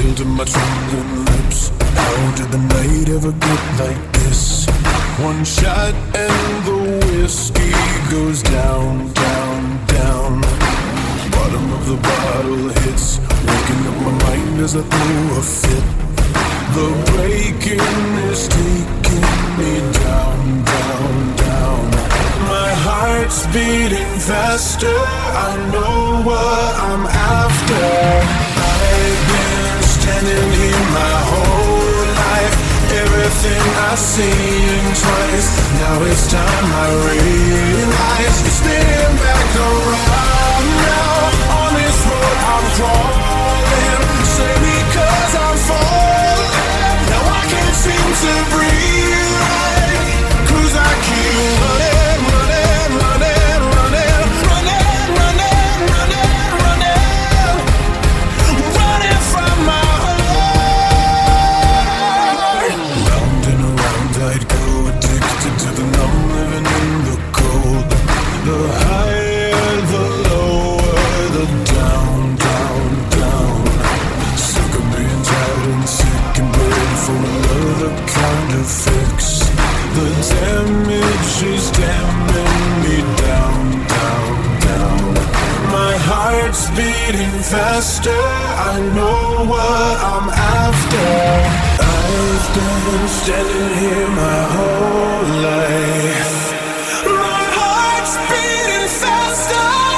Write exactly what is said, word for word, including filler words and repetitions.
needle to my trembling lips. How did the night ever get like this? One shot and the whiskey goes down, down, down. Bottom of the bottle hits, waking up my mind as I throw a fit. The breaking is taking me down, down, down. My heart's beating faster, I know what I'm after. I've been standing here my whole life, everything I've seen twice. Now it's time I realize it's spinning back around now. On this road I'm crawling, say because I'm falling. Now I can't seem to breathe right, 'cause I keep running, running, running, running, running, running, running, running, running from my heart. Round and around I'd go, addicted to the numb, living in the cold. The higher, the lower, the down, down, down. Sick of being tired and sick and ready for another kind of fix. The damage is damning me down, down, down. My heart's beating faster, I know what I'm after. I've been standing here my whole life. My heart's beating faster.